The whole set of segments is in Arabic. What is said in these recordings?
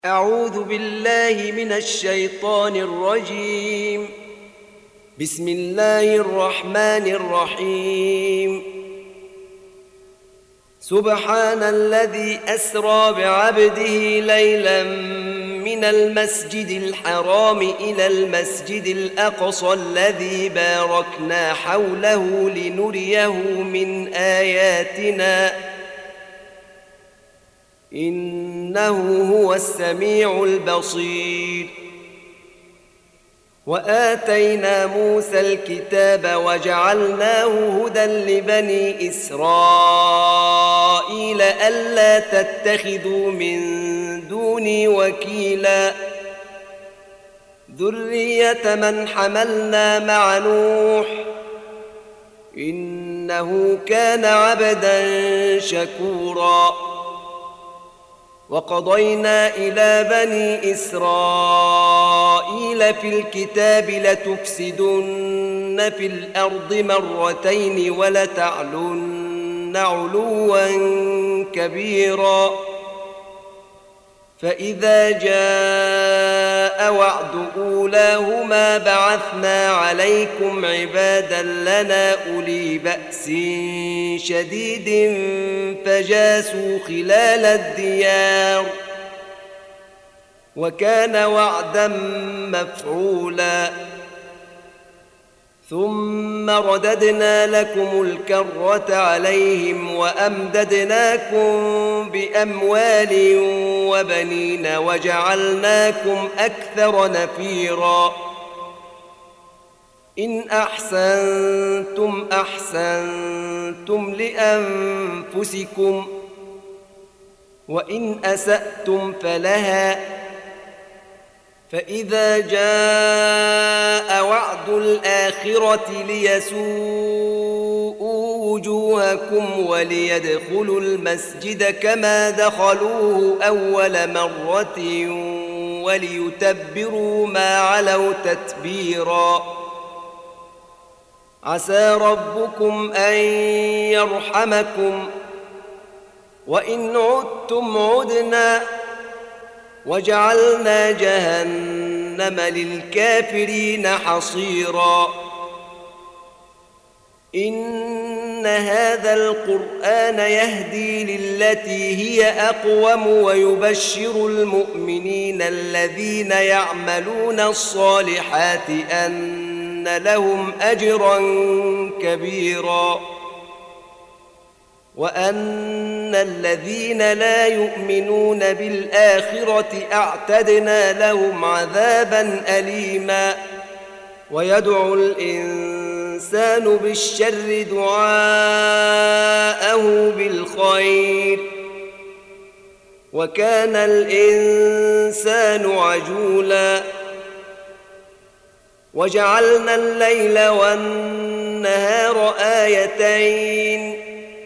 أعوذ بالله من الشيطان الرجيم. بسم الله الرحمن الرحيم. سبحان الذي أسرى بعبده ليلا من المسجد الحرام إلى المسجد الأقصى الذي باركنا حوله لنريه من آياتنا إنه هو السميع البصير. وآتينا موسى الكتاب وجعلناه هدى لبني إسرائيل ألا تتخذوا من دوني وكيلا ذرية من حملنا مع نوح إنه كان عبدا شكورا. وقضينا إلى بني إسرائيل في الكتاب لتفسدن في الأرض مرتين ولتعلن علوا كبيرا. فإذا جاء وعد أولاهما بعثنا عليكم عبادا لنا أولي بأس شديد فجاسوا خلال الديار وكان وعدا مفعولا. ثم رددنا لكم الكرة عليهم وأمددناكم بأموال وبنين وجعلناكم أكثر نفيرا. إن أحسنتم أحسنتم لأنفسكم وإن أسأتم فلها. فإذا جاء وعد الآخرة ليسوءوا وجوهكم وليدخلوا المسجد كما دخلوه أول مرة وليتبروا ما علوا تتبيرا. عسى ربكم أن يرحمكم وإن عدتم عدنا وجعلنا جهنم للكافرين حصيرا. إن هذا القرآن يهدي للتي هي أقوم ويبشر المؤمنين الذين يعملون الصالحات أن لهم أجرا كبيرا وأن الذين لا يؤمنون بالآخرة أعتدنا لهم عذابا أليما. ويدعو الإنسان بالشر دعاءه بالخير وكان الإنسان عجولا. وجعلنا الليل والنهار آيتين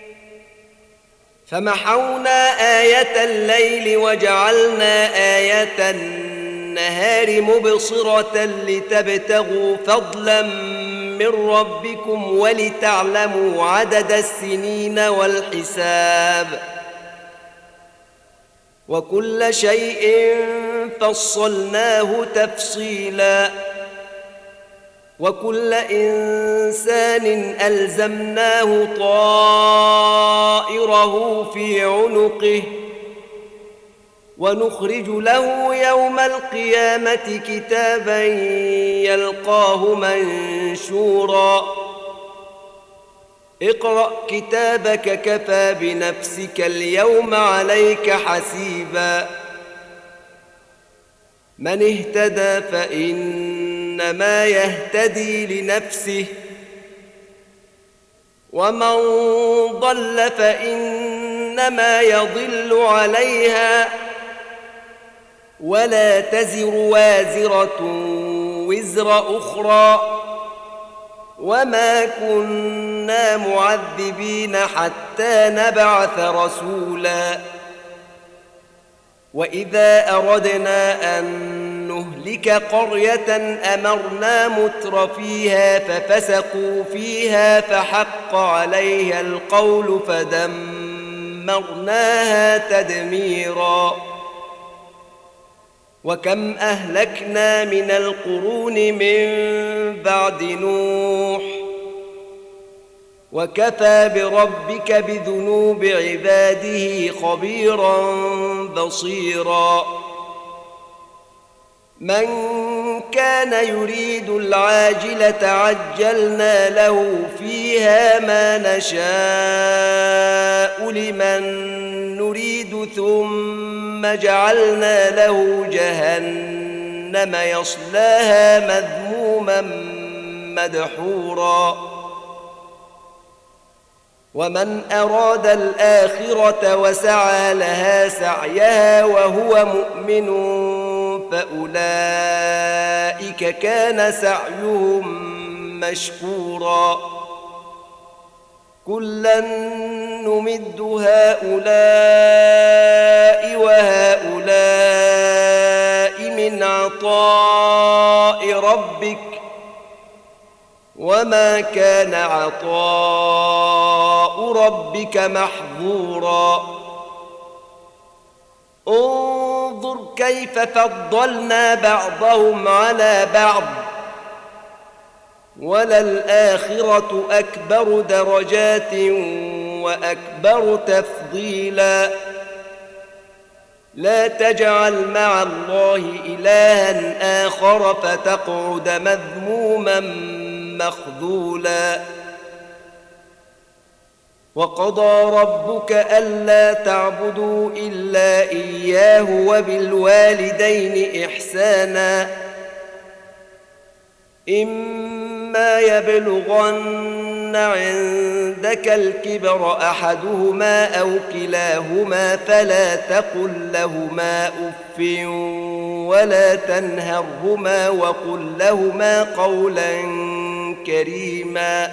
فمحونا آية الليل وجعلنا آية النهار مبصرة لتبتغوا فضلا من ربكم ولتعلموا عدد السنين والحساب وكل شيء فصلناه تفصيلا. وكل إنسان ألزمناه طائره في عنقه ونخرج له يوم القيامة كتابا يلقاه منشورا. اقرأ كتابك كفى بنفسك اليوم عليك حسيبا. من اهتدى فإنما يهتدي لنفسه ومن ضل فإنما يضل عليها ولا تزر وازرة وزر أخرى وما كنا معذبين حتى نبعث رسولا. وإذا أردنا أن نهلك قرية أمرنا متر فيها ففسقوا فيها فحق عليها القول فدمرناها تدميرا. وكم أهلكنا من القرون من بعد نوح وكفى بربك بذنوب عباده خبيرا بصيرا من كان يريد العاجلة عجلنا له فيها ما نشاء لمن نريد ثم جعلنا له جهنم يصلاها مذموما مدحورا ومن أراد الآخرة وسعى لها سعيها وهو مؤمن فأولئك كان سعيهم مشكورا كلا نمد هؤلاء وهؤلاء من عطاء ربك وما كان عطاء ربك محظورا انظر كيف فضلنا بعضهم على بعض وللآخرة أكبر درجات وأكبر تفضيلا لا تجعل مع الله إلها آخر فتقعد مذموما مخذولا وقضى ربك ألا تعبدوا إلا إياه وبالوالدين إحسانا إما يبلغن عندك الكبر أحدهما أو كلاهما فلا تقل لهما أف ولا تنهرهما وقل لهما قولا كريما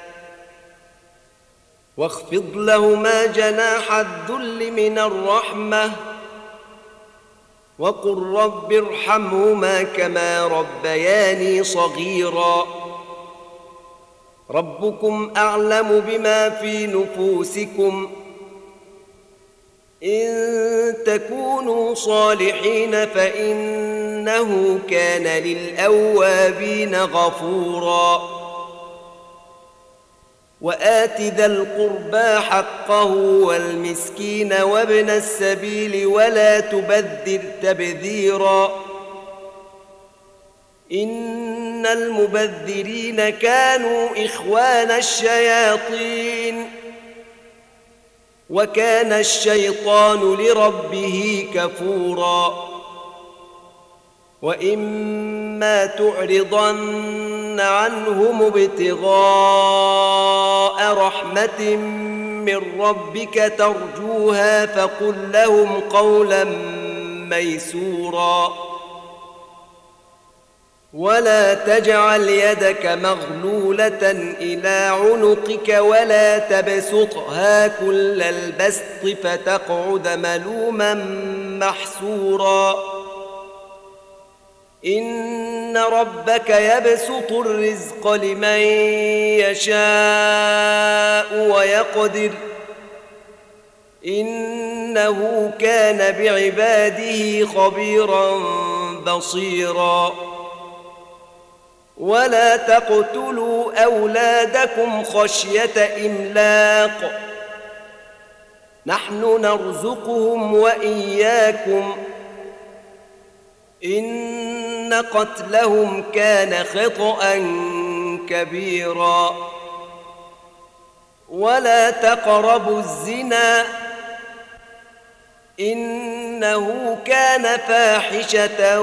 واخفض لهما جناح الذل من الرحمة وقل رب ارحمهما كما ربياني صغيرا ربكم أعلم بما في نفوسكم إن تكونوا صالحين فإنه كان للأوابين غفورا وآت ذا القربى حقه والمسكين وابن السبيل ولا تبذر تبذيرا إن المبذرين كانوا إخوان الشياطين وكان الشيطان لربه كفورا وإما تعرضن عنهم ابتغاء رحمة من ربك ترجوها فقل لهم قولا ميسورا ولا تجعل يدك مغلولة إلى عنقك ولا تبسطها كل البسط فتقعد ملوما محسورا إن ربك يبسط الرزق لمن يشاء ويقدر إنه كان بعباده خبيرا بصيرا ولا تقتلوا أولادكم خشية إملاق نحن نرزقهم وإياكم إن قتلهم كان خطأ كبيرا ولا تقربوا الزنا إنه كان فاحشة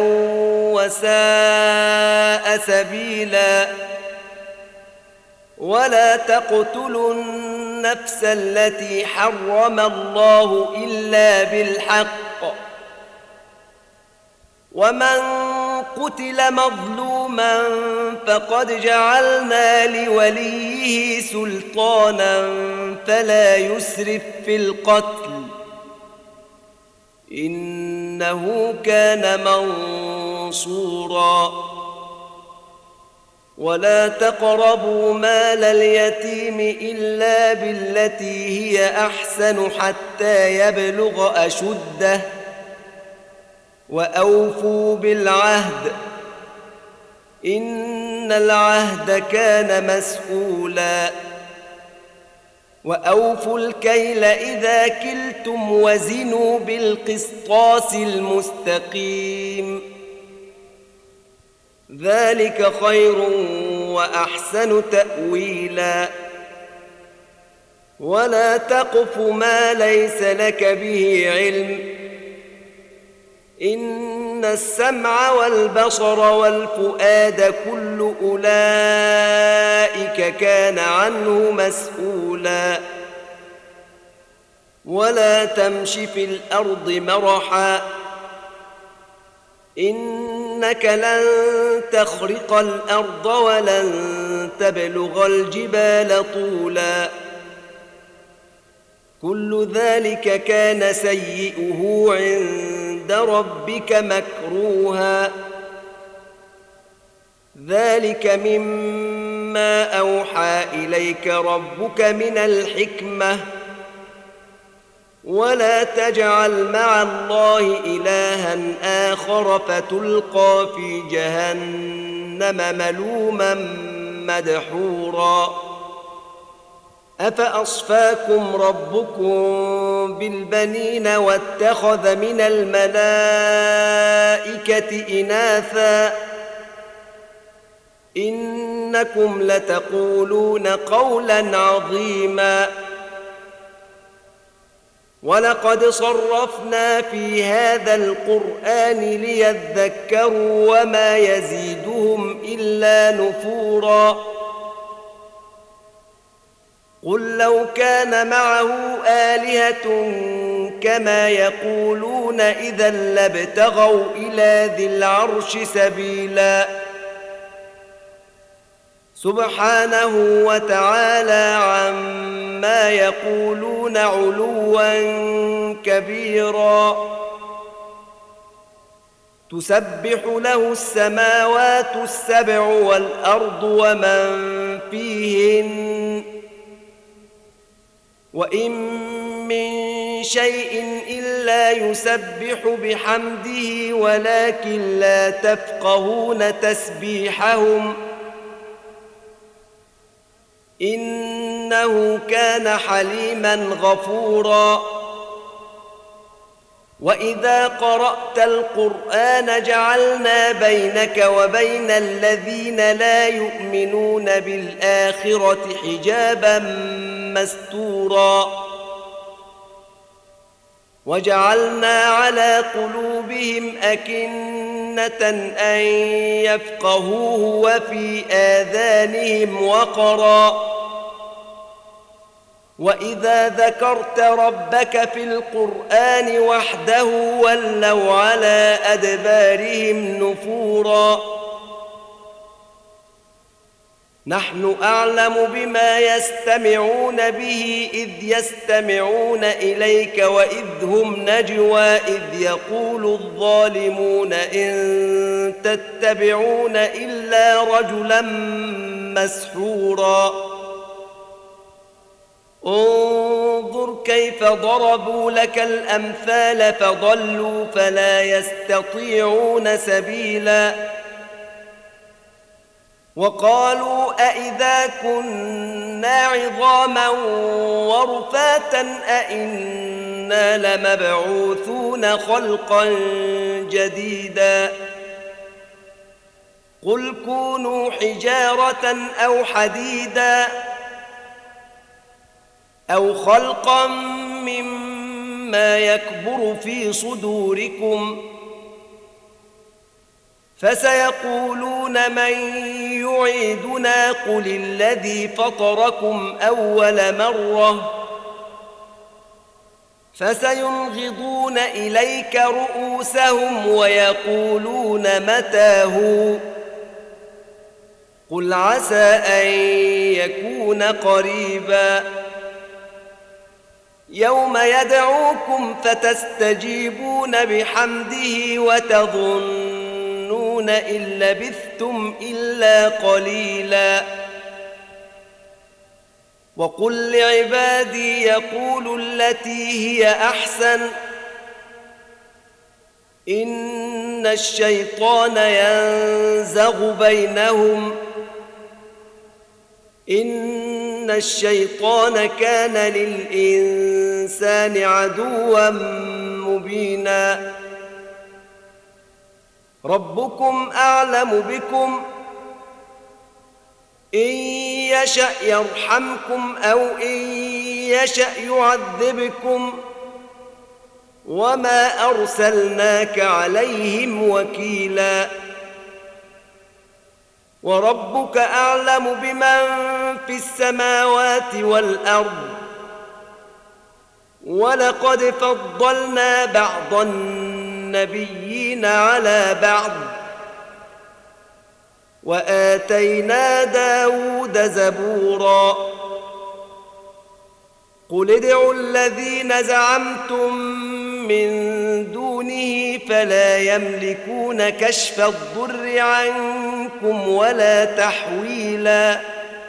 وساء سبيلا ولا تقتلوا النفس التي حرم الله إلا بالحق ومن قتل مظلوما فقد جعلنا لوليه سلطانا فلا يسرف في القتل إنه كان منصورا ولا تقربوا مال اليتيم إلا بالتي هي أحسن حتى يبلغ أشده وأوفوا بالعهد إن العهد كان مسؤولا وأوفوا الكيل إذا كلتم وزنوا بالقسطاس المستقيم ذلك خير وأحسن تأويلا ولا تقف ما ليس لك به علم إن السمع والبصر والفؤاد كل أولئك كان عنه مسؤولا ولا تمش في الأرض مرحا إنك لن تخرق الأرض ولن تبلغ الجبال طولا كل ذلك كان سيئه عند ربك مكروها ذلك مما أوحى إليك ربك من الحكمة ولا تجعل مع الله إلها آخر فتلقى في جهنم ملوما مدحورا أفأصفاكم ربكم بالبنين واتخذ من الملائكة إناثا إنكم لتقولون قولا عظيما ولقد صرفنا في هذا القرآن ليذكروا وما يزيدهم إلا نفورا قل لو كان معه آلهة كما يقولون إذا لابتغوا إلى ذي العرش سبيلا سبحانه وتعالى عما يقولون علوا كبيرا تسبح له السماوات السبع والأرض ومن فيهن وإن من شيء إلا يسبح بحمده ولكن لا تفقهون تسبيحهم إنه كان حليما غفورا وإذا قرأت القرآن جعلنا بينك وبين الذين لا يؤمنون بالآخرة حجابا مستورا وجعلنا على قلوبهم أكنة أن يفقهوه وفي آذانهم وقرا وإذا ذكرت ربك في القرآن وحده ولوا على أدبارهم نفورا نحن أعلم بما يستمعون به إذ يستمعون إليك وإذ هم نجوى إذ يقول الظالمون إن تتبعون إلا رجلا مسحورا انظر كيف ضربوا لك الأمثال فضلوا فلا يستطيعون سبيلا وقالوا أئذا كنا عظاما ورفاتا أئنا لمبعوثون خلقا جديدا قل كونوا حجارة أو حديدا أو خلقا مما يكبر في صدوركم فسيقولون من يعيدنا قل الذي فطركم أول مرة فسينغضون إليك رؤوسهم ويقولون متى هو قل عسى أن يكون قريبا يوم يدعوكم فتستجيبون بحمده وتظنون إن لبثتم إلا قليلا وقل لعبادي يقولوا التي هي أحسن إن الشيطان ينزغ بينهم إن الشيطان كان للإنسان عدوا مبينا ربكم أعلم بكم إن يشأ يرحمكم أو إن يشأ يعذبكم وما أرسلناك عليهم وكيلا وربك أعلم بمن في السماوات والأرض ولقد فضلنا بعض النبيين على بعض وآتينا داود زبورا قل ادعوا الذين زعمتم من دونه فلا يملكون كشف الضر عنكم ولا تحويلا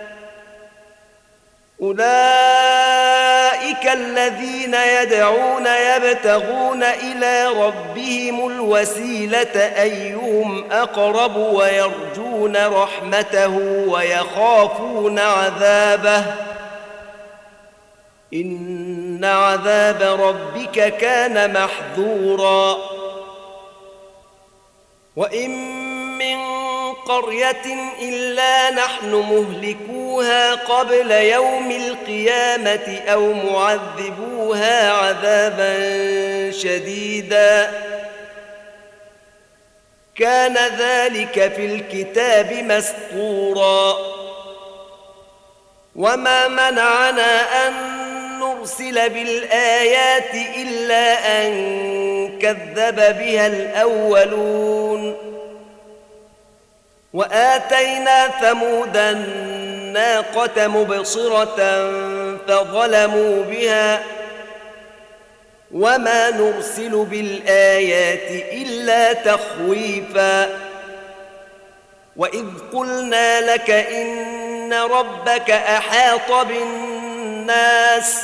أولئك الذين يدعون يبتغون إلى ربهم الوسيلة أيهم أقرب ويرجون رحمته ويخافون عذابه إن عذاب ربك كان محذورا وإن من قرية إلا نحن مهلكوها قبل يوم القيامة أو معذبوها عذابا شديدا كان ذلك في الكتاب مسطورا وما منعنا أن نرسل بالآيات إلا أن كذب بها الأولون وآتينا ثمود الناقة مبصرة فظلموا بها وما نرسل بالآيات إلا تخويفا وإذ قلنا لك إن ربك أحاط بالناس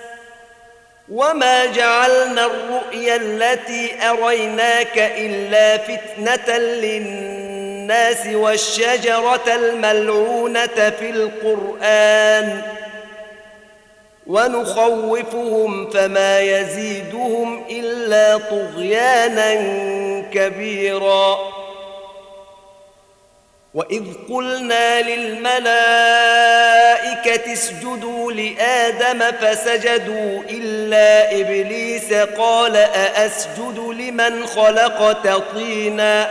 وما جعلنا الرؤيا التي أريناك إلا فتنة للناس والشجرة الملعونة في القرآن ونخوفهم فما يزيدهم إلا طغيانا كبيرا وإذ قلنا للملائكة اسجدوا لآدم فسجدوا إلا إبليس قال أأسجد لمن خلقت طينا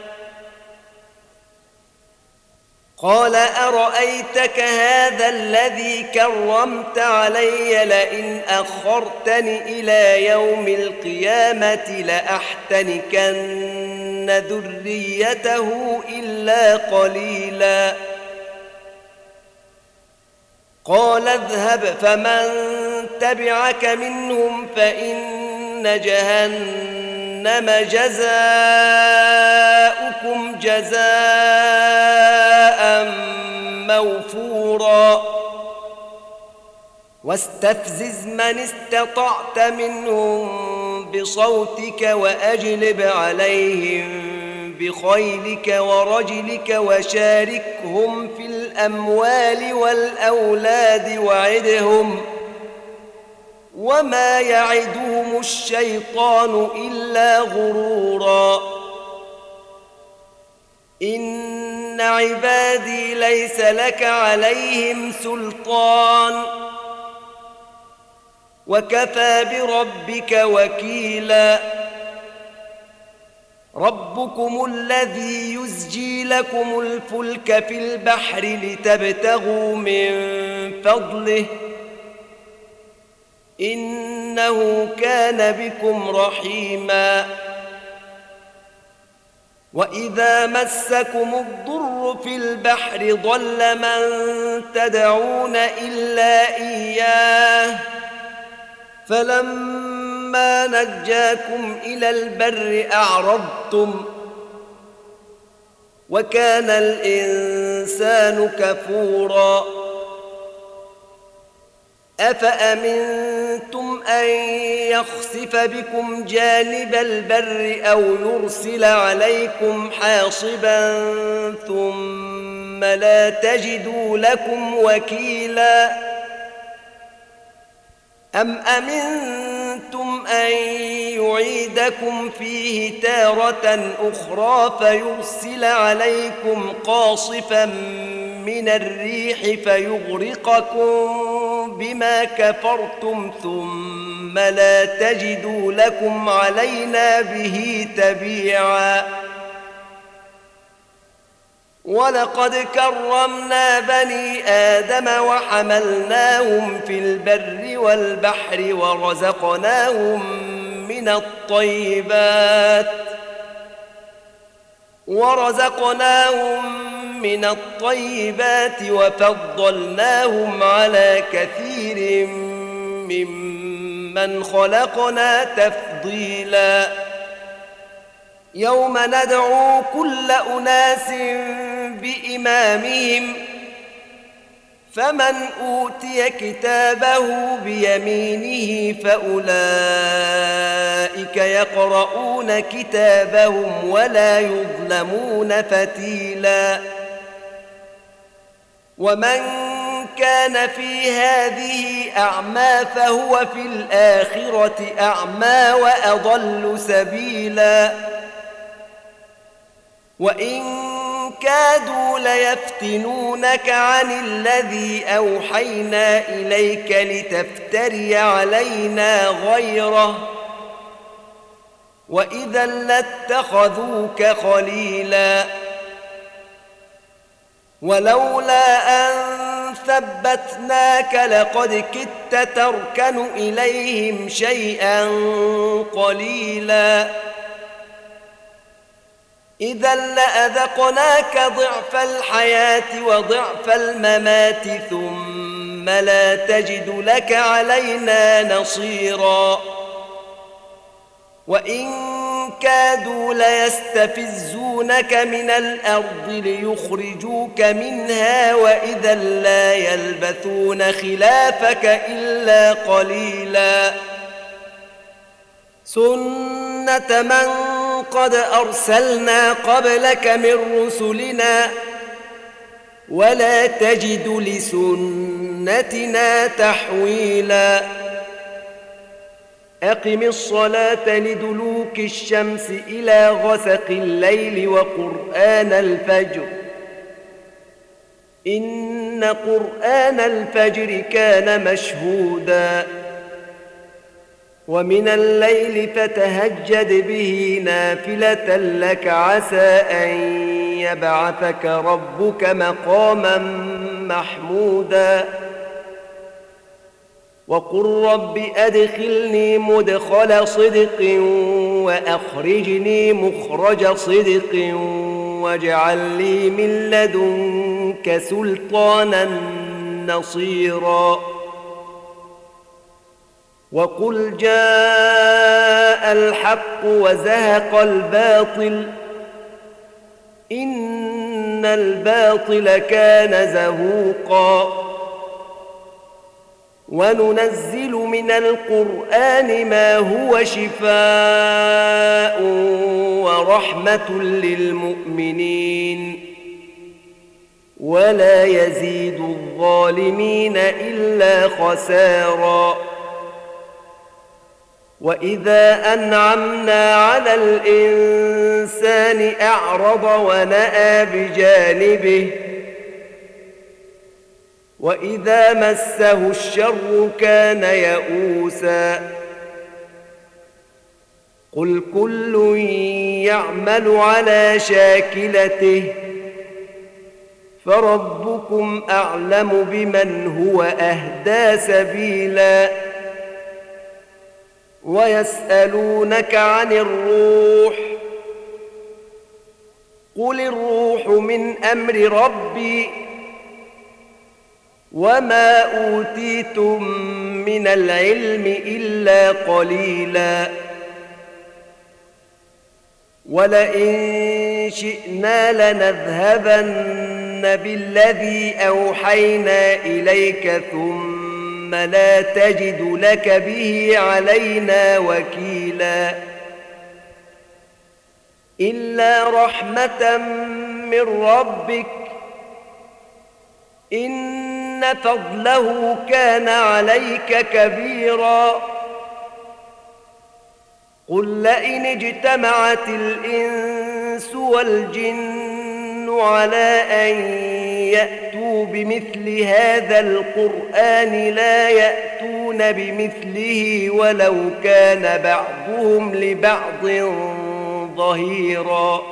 قال أرأيتك هذا الذي كرمت علي لئن أخرتني إلى يوم القيامة لأحتنكن ذريته إلا قليلا قال اذهب فمن تبعك منهم فإن جهنم جزاؤكم جزاء موفورا واستفزز من استطعت منهم بصوتك وأجلب عليهم بخيلك ورجلك وشاركهم في الأموال والأولاد وعدهم وما يعدهم الشيطان إلا غرورا إن عبادي ليس لك عليهم سلطان وكفى بربك وكيلا ربكم الذي يزجي لكم الفلك في البحر لتبتغوا من فضله إنه كان بكم رحيما وإذا مسكم الضر في البحر ضل من تدعون إلا إياه فلما نجاكم إلى البر أعرضتم وكان الإنسان كفورا أفأمنتم أن يخسف بكم جانب البر أو يرسل عليكم حاصبا ثم لا تجدوا لكم وكيلا أم أمنتم أن يعيدكم فيه تارة أخرى فيرسل عليكم قاصفا من الريح فيغرقكم بما كفرتم ثم لا تجدوا لكم علينا به تبيعا ولقد كرمنا بني آدم وحملناهم في البر والبحر ورزقناهم من الطيبات وفضلناهم على كثير ممن خلقنا تفضيلا يوم ندعو كل أناس بإمامهم فمن أوتي كتابه بيمينه فأولئك يقرؤون كتابهم ولا يظلمون فتيلا ومن كان في هذه أعمى فهو في الآخرة أعمى وأضل سبيلا وإن كادوا ليفتنونك عن الذي أوحينا إليك لتفتري علينا غيره وإذا لاتخذوك خليلا ولولا أن ثبتناك لقد كدت تركن إليهم شيئا قليلا إذا لأذقناك ضعف الحياة وضعف الممات ثم لا تجد لك علينا نصيرا وإن كادوا ليستفزونك من الأرض ليخرجوك منها وإذا لا يلبثون خلافك إلا قليلا سنة من قد أرسلنا قبلك من رسلنا ولا تجد لسنتنا تحويلا أقم الصلاة لدلوك الشمس إلى غسق الليل وقرآن الفجر إن قرآن الفجر كان مشهودا ومن الليل فتهجد به نافلة لك عسى أن يبعثك ربك مقاما محمودا وقل رب أدخلني مدخل صدق وأخرجني مخرج صدق واجعل لي من لدنك سلطانا نصيرا وقل جاء الحق وزهق الباطل إن الباطل كان زهوقا وننزل من القرآن ما هو شفاء ورحمة للمؤمنين ولا يزيد الظالمين إلا خسارا وإذا أنعمنا على الإنسان أعرض ونأى بجانبه وإذا مسه الشر كان يئوسا قل كل يعمل على شاكلته فربكم أعلم بمن هو أهدى سبيلا ويسألونك عن الروح قل الروح من أمر ربي وما أوتيتم من العلم إلا قليلا ولئن شئنا لنذهبن بالذي أوحينا إليك ثم ثم لا تجد لك به علينا وكيلا إلا رحمة من ربك إن فضله كان عليك كبيرا قل لئن اجتمعت الإنس والجن على أن يأتوا بمثل هذا القرآن لا يأتون بمثله ولو كان بعضهم لبعض ظهيرا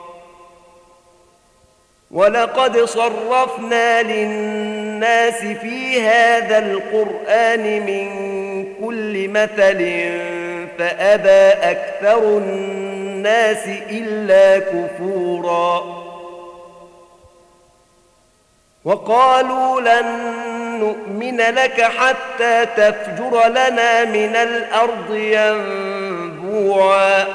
ولقد صرفنا للناس في هذا القرآن من كل مثل فأبى أكثر الناس إلا كفورا وقالوا لن نؤمن لك حتى تفجر لنا من الأرض ينبوعا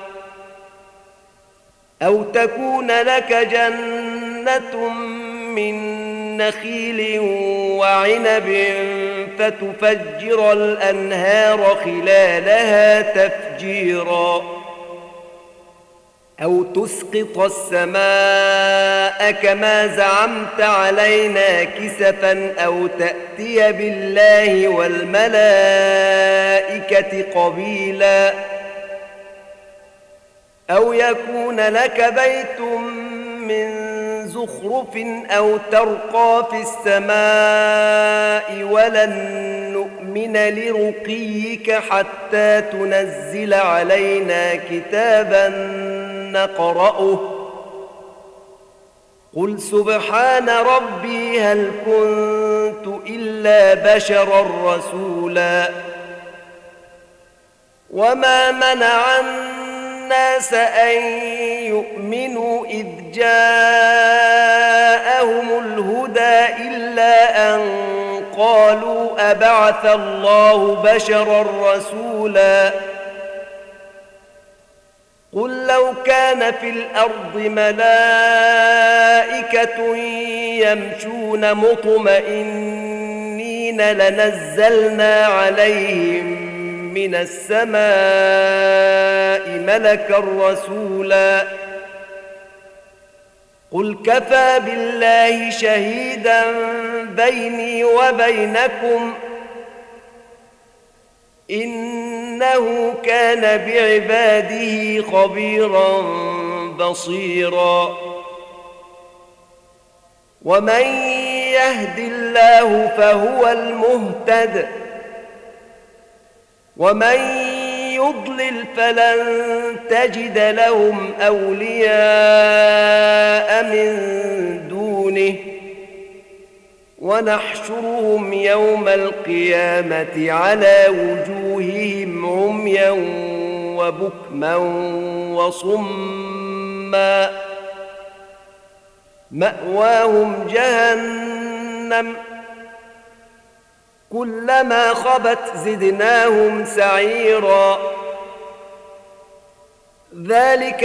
أو تكون لك جنة من نخيل وعنب فتفجر الأنهار خلالها تفجيرا أو تسقط السماء كما زعمت علينا كسفا أو تأتي بالله والملائكة قبيلا أو يكون لك بيت من زخرف أو ترقى في السماء ولن نؤمن لرقيك حتى تنزل علينا كتابا نقرأه قل سبحان ربي هل كنت إلا بشرا رسولا وما منع الناس أن يؤمنوا إذ جاءهم الهدى إلا أن قالوا أبعث الله بشرا رسولا قل لو كان في الأرض ملائكة يمشون مطمئنين لنزلنا عليهم من السماء ملكا رسولا قل كفى بالله شهيدا بيني وبينكم إنه كان بعباده خبيرا بصيرا ومن يهد الله فهو المهتد ومن يضلل فلن تجد لهم أولياء من دونه ونحشرهم يوم القيامة على وجوههم عميا وبكما وصما مأواهم جهنم كلما خبت زدناهم سعيرا ذلك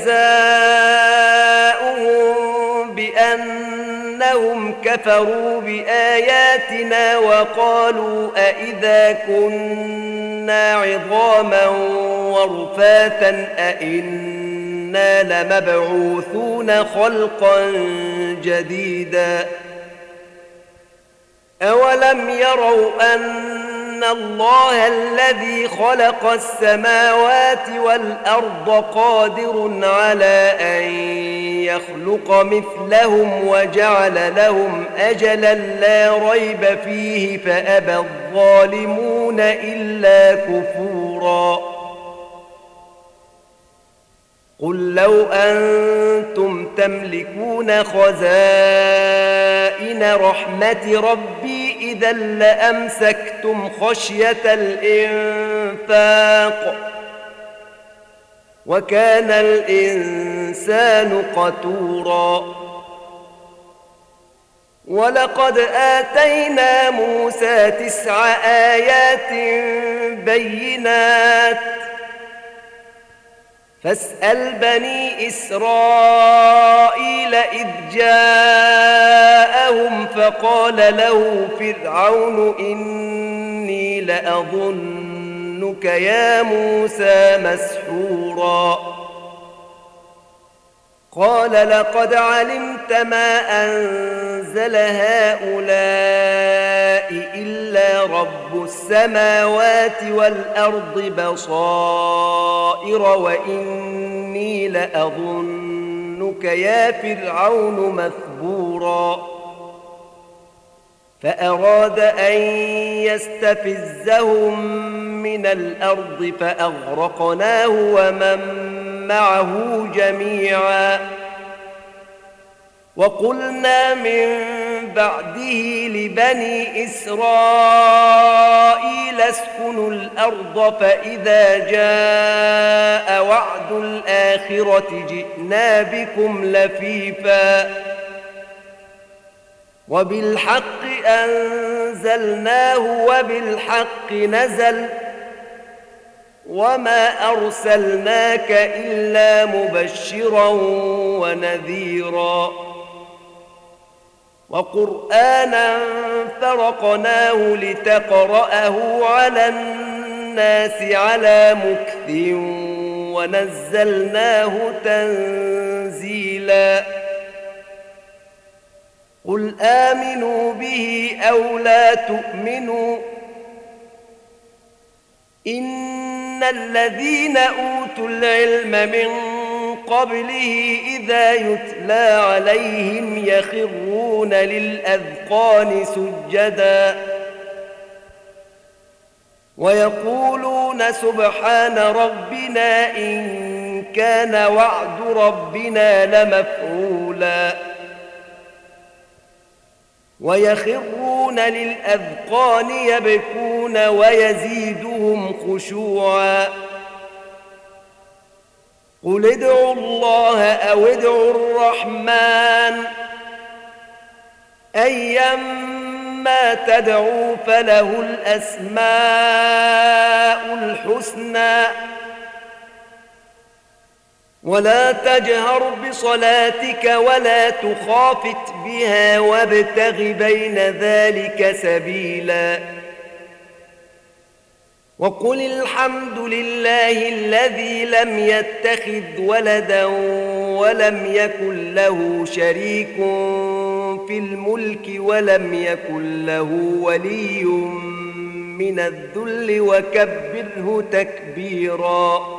جزاؤهم بأنهم كفروا بآياتنا وقالوا أإذا كنا عظاما ورفاتا أإنا لمبعوثون خلقا جديدا أولم يروا أن الله الذي خلق السماوات والأرض قادر على أن يخلق مثلهم وجعل لهم أجلا لا ريب فيه فأبى الظالمون إلا كفورا قل لو أنتم تملكون خزائن رحمة ربي إذا لأمسكتم خشية الإنفاق وكان الإنسان قتورا ولقد آتينا موسى 9 آيات بينات فاسأل بني إسرائيل إذ جاءهم فقال له فرعون إني لأظنك يا موسى مسحورا قال لقد علمت ما أنزل هؤلاء إلا رب السماوات والأرض بصائر وإني لأظنك يا فرعون مثبورا فأراد أن يستفزهم من الأرض فأغرقناه ومن معه جميعا وقلنا من بعده لبني إسرائيل اسكنوا الأرض فإذا جاء وعد الآخرة جئنا بكم لفيفا وبالحق أنزلناه وبالحق نزل وما أرسلناك إلا مبشرا ونذيرا وقرآنا فرقناه لتقرأه على الناس على مكث ونزلناه تنزيلا قل آمنوا به أو لا تؤمنوا إن الذين أوتوا العلم من قبله إذا يتلى عليهم يخرون للأذقان سجدا ويقولون سبحان ربنا إن كان وعد ربنا لمفعولا ويخرون للأذقان يبكون ويزيدهم خشوعا قل ادعوا الله أو ادعوا الرحمن أيما تدعوا فله الأسماء الحسنى ولا تجهر بصلاتك ولا تخافت بها وابتغ بين ذلك سبيلا وقل الحمد لله الذي لم يتخذ ولدا ولم يكن له شريك في الملك ولم يكن له ولي من الذل وكبره تكبيرا